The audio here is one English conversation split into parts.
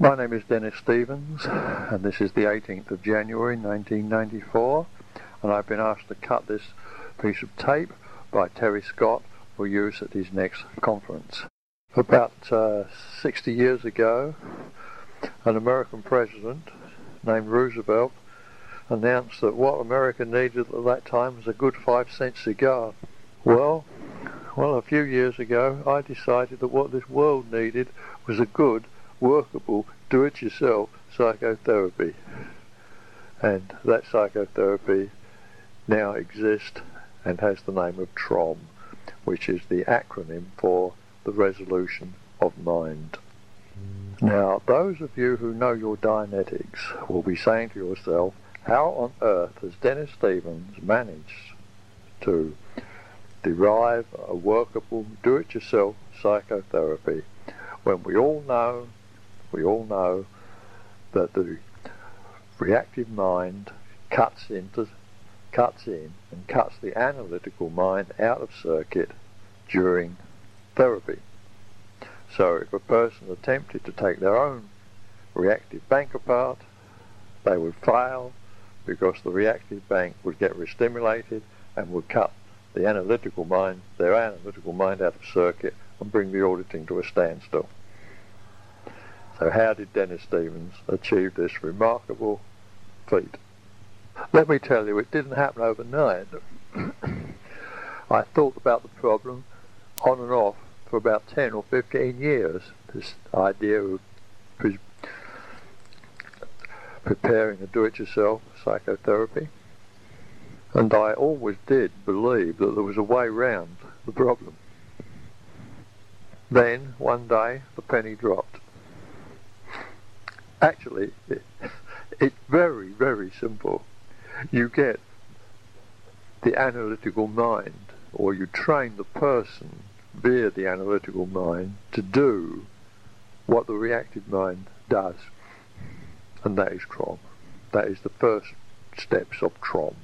My name is Dennis Stevens, and this is the 18th of January 1994, and I've been asked to cut this piece of tape by Terry Scott for use at his next conference. About 60 years ago, an American president named Roosevelt announced that what America needed at that time was a good 5-cent cigar. Well, a few years ago, I decided that what this world needed was a good, workable, do-it-yourself psychotherapy. And that psychotherapy now exists and has the name of TROM, which is the acronym for the resolution of mind. Now, those of you who know your Dianetics will be saying to yourself, how on earth has Dennis Stevens managed to derive a workable, do-it-yourself psychotherapy when we all know that the reactive mind cuts in and cuts the analytical mind out of circuit during therapy. So if a person attempted to take their own reactive bank apart, they would fail because the reactive bank would get restimulated and would cut their analytical mind out of circuit and bring the auditing to a standstill. So how did Dennis Stevens achieve this remarkable feat? Let me tell you, it didn't happen overnight. I thought about the problem on and off for about 10 or 15 years, this idea of preparing a do-it-yourself psychotherapy. And I always did believe that there was a way round the problem. Then, one day, the penny dropped. Actually, it's very, very simple. You get the analytical mind, or you train the person via the analytical mind to do what the reactive mind does. And that is TROM. That is the first steps of TROM.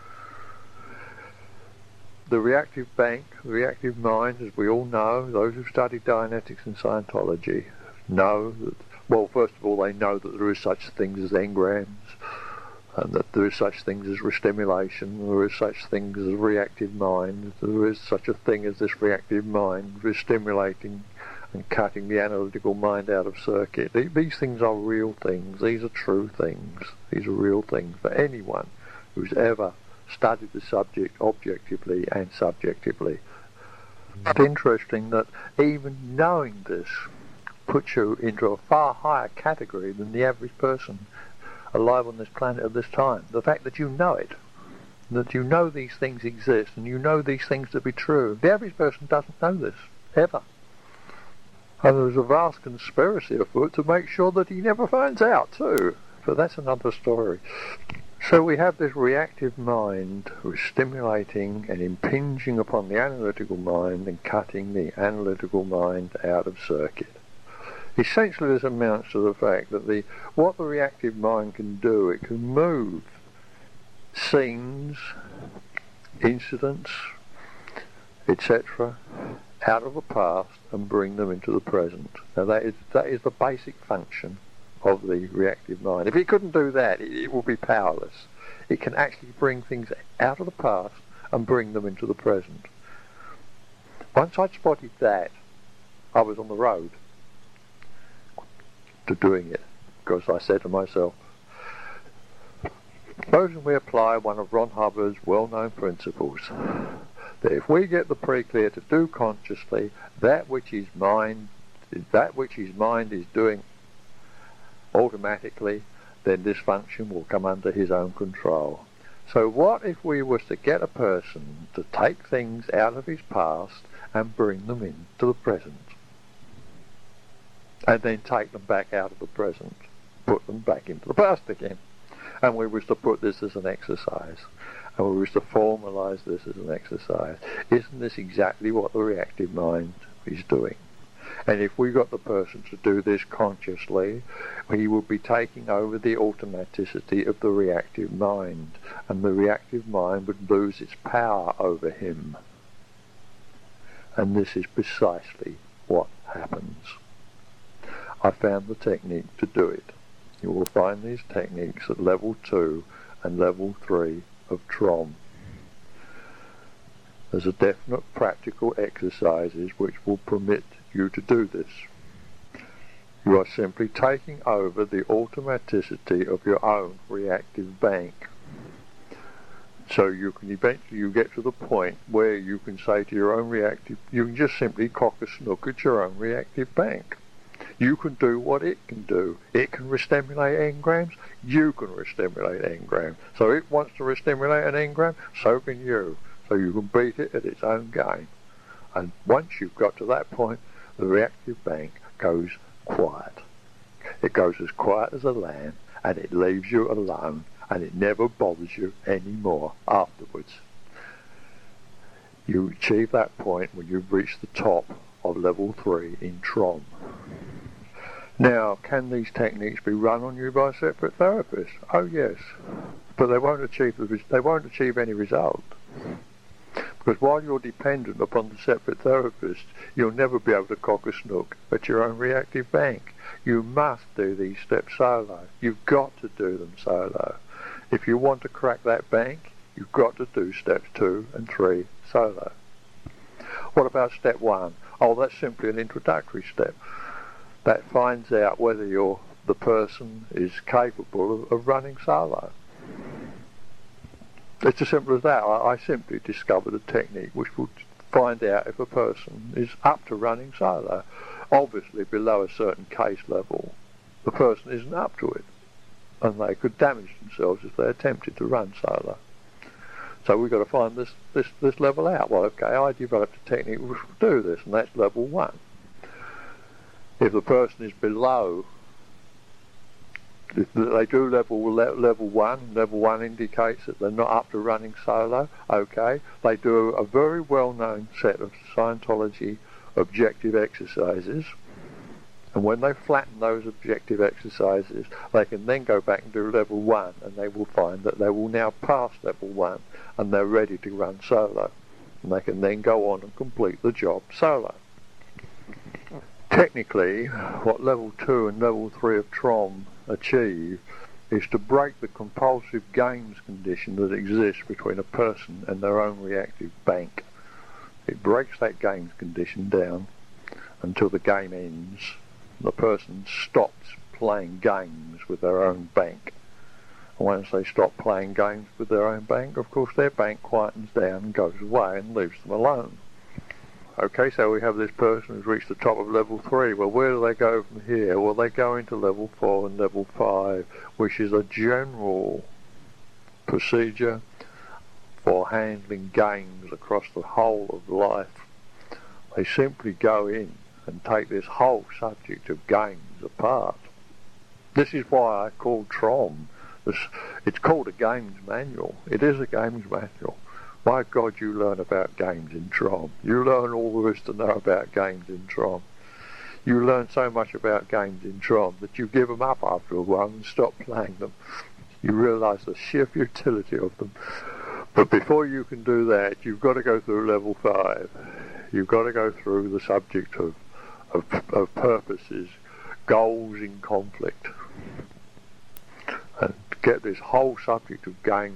The reactive bank, the reactive mind, as we all know, those who study Dianetics and Scientology know that, well, first of all, they know that there is such things as engrams, and that there is such things as restimulation, there is such things as reactive mind, there is such a thing as this reactive mind restimulating and cutting the analytical mind out of circuit. These things are real things. These are true things. These are real things for anyone who's ever studied the subject objectively and subjectively. It's interesting that even knowing this puts you into a far higher category than the average person alive on this planet at this time. The fact that you know it, that you know these things exist and you know these things to be true. The average person doesn't know this, ever. And there's a vast conspiracy afoot to make sure that he never finds out too. But that's another story. So we have this reactive mind stimulating and impinging upon the analytical mind and cutting the analytical mind out of circuit. Essentially this amounts to the fact that what the reactive mind can do, it can move scenes, incidents, etc., out of the past and bring them into the present. Now that is the basic function of the reactive mind. If it couldn't do that, it would be powerless. It can actually bring things out of the past and bring them into the present. Once I'd spotted that, I was on the road to doing it, because I said to myself, supposing we apply one of Ron Hubbard's well-known principles, that if we get the pre-clear to do consciously that which his mind is doing automatically, then this function will come under his own control. So what if we was to get a person to take things out of his past and bring them into the present, and then take them back out of the present, put them back into the past again? And we was to put this as an exercise, and we was to formalise this as an exercise. Isn't this exactly what the reactive mind is doing? And if we got the person to do this consciously, he would be taking over the automaticity of the reactive mind, and the reactive mind would lose its power over him. And this is precisely what happens. I found the technique to do it. You will find these techniques at level 2 and level 3 of TROM. There's a definite practical exercises which will permit you to do this. You are simply taking over the automaticity of your own reactive bank. So you can eventually get to the point where you can say to your own reactive, you can just simply cock a snook at your own reactive bank. You can do what it can do. It can restimulate engrams, you can restimulate engrams. So it wants to restimulate an engram, so can you. So you can beat it at its own game. And once you've got to that point, the reactive bank goes quiet. It goes as quiet as a lamb, and it leaves you alone, and it never bothers you anymore afterwards. You achieve that point when you've reached the top of level 3 in TROM. Now, can these techniques be run on you by separate therapists? Oh yes, but they won't achieve any result. Because while you're dependent upon the separate therapist, you'll never be able to cock a snook at your own reactive bank. You must do these steps solo. You've got to do them solo. If you want to crack that bank, you've got to do steps 2 and 3 solo. What about step 1? Oh, that's simply an introductory step. That finds out whether the person is capable of running solo. It's as simple as that. I simply discovered a technique which will find out if a person is up to running solo. Obviously, below a certain case level, the person isn't up to it, and they could damage themselves if they attempted to run solo. So we've got to find this level out. Well, okay, I developed a technique which will do this, and that's level 1. If the person is below, if they do level 1, level 1 indicates that they're not up to running solo, okay, they do a very well-known set of Scientology objective exercises, and when they flatten those objective exercises, they can then go back and do level 1, and they will find that they will now pass level 1, and they're ready to run solo, and they can then go on and complete the job solo. Technically, what level 2 and level 3 of TROM achieve is to break the compulsive games condition that exists between a person and their own reactive bank. It breaks that games condition down until the game ends. The person stops playing games with their own bank. And once they stop playing games with their own bank, of course their bank quietens down and goes away and leaves them alone. Okay, so we have this person who's reached the top of level 3. Well, where do they go from here? Well, they go into level 4 and level 5, which is a general procedure for handling games across the whole of life. They simply go in and take this whole subject of games apart. This is why I call TROM. It's called a games manual. It is a games manual. My God, you learn about games in TROM. You learn all there is to know about games in TROM. You learn so much about games in TROM that you give them up after a while and stop playing them. You realise the sheer futility of them. But before you can do that, you've got to go through level 5. You've got to go through the subject of purposes, goals in conflict, and get this whole subject of games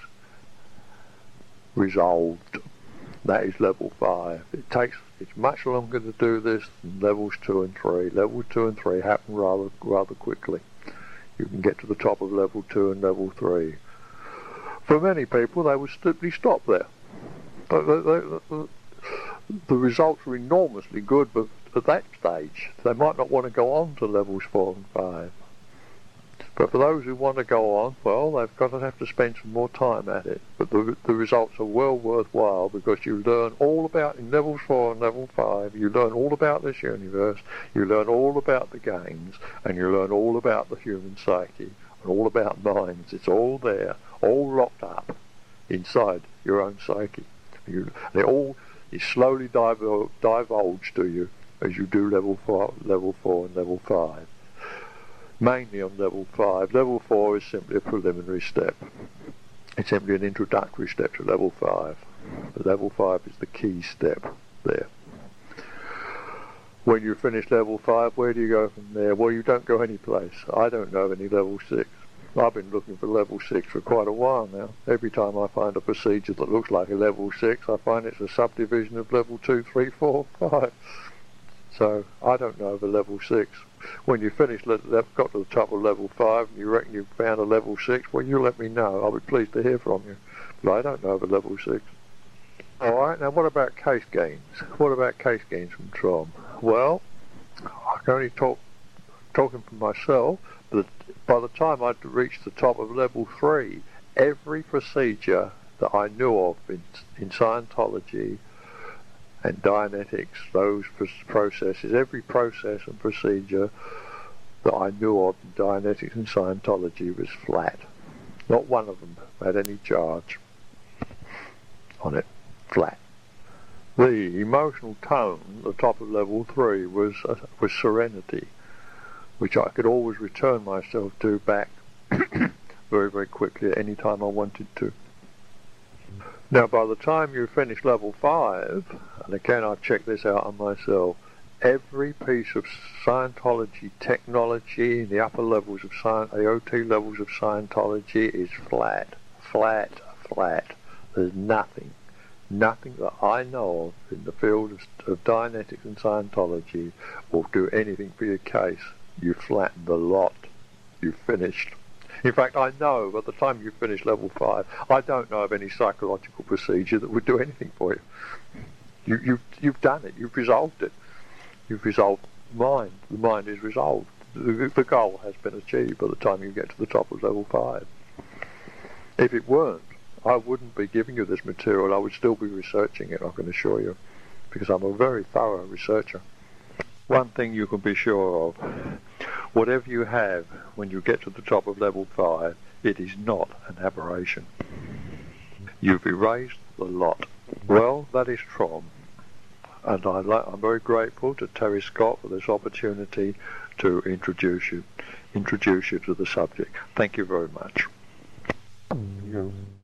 resolved. That is level 5. It's much longer to do this than levels 2 and 3. Level 2 and 3 happen rather quickly. You can get to the top of level 2 and level 3. For many people, they would simply stop there. The results are enormously good, but at that stage, they might not want to go on to levels 4 and 5. But for those who want to go on, well, they've got to have to spend some more time at it. But the results are well worthwhile, because you learn all about, in levels 4 and level 5, you learn all about this universe, you learn all about the games, and you learn all about the human psyche, and all about minds. It's all there, all locked up inside your own psyche. It all is slowly divulged to you as you do level 4 and level 5. Mainly on level 5. Level 4 is simply a preliminary step. It's simply an introductory step to level 5. But level 5 is the key step there. When you finish level 5, where do you go from there? Well, you don't go any place. I don't know of any level 6. I've been looking for level 6 for quite a while now. Every time I find a procedure that looks like a level 6, I find it's a subdivision of level 2, 3, 4, 5. So I don't know of a level 6. When you finish, got to the top of level 5 and you reckon you've found a level 6, well, you let me know. I'll be pleased to hear from you. But I don't know of a level 6. Alright, now what about case gains? What about case gains from TROM? Well, I can only talking for myself, but by the time I'd reached the top of level 3, every procedure that I knew of in Scientology and Dianetics, those processes, every process and procedure that I knew of in Dianetics and Scientology was flat. Not one of them had any charge on it. Flat. The emotional tone at the top of level 3 was serenity, which I could always return myself to back very, very quickly at any time I wanted to. Now, by the time you finish level 5, and again I've checked this out on myself, every piece of Scientology technology in the upper levels of AOT levels of Scientology is flat, flat, flat. There's nothing that I know of in the field of Dianetics and Scientology will do anything for your case. You flatten the lot. You've finished. In fact, I know by the time you finish level 5, I don't know of any psychological procedure that would do anything for you. You've done it. You've resolved it. You've resolved the mind. The mind is resolved. The goal has been achieved by the time you get to the top of level 5. If it weren't, I wouldn't be giving you this material. I would still be researching it, I can assure you, because I'm a very thorough researcher. One thing you can be sure of, whatever you have when you get to the top of level 5, it is not an aberration. You've erased the lot. Well, that is TROM, and I'm very grateful to Terry Scott for this opportunity to introduce you to the subject. Thank you very much.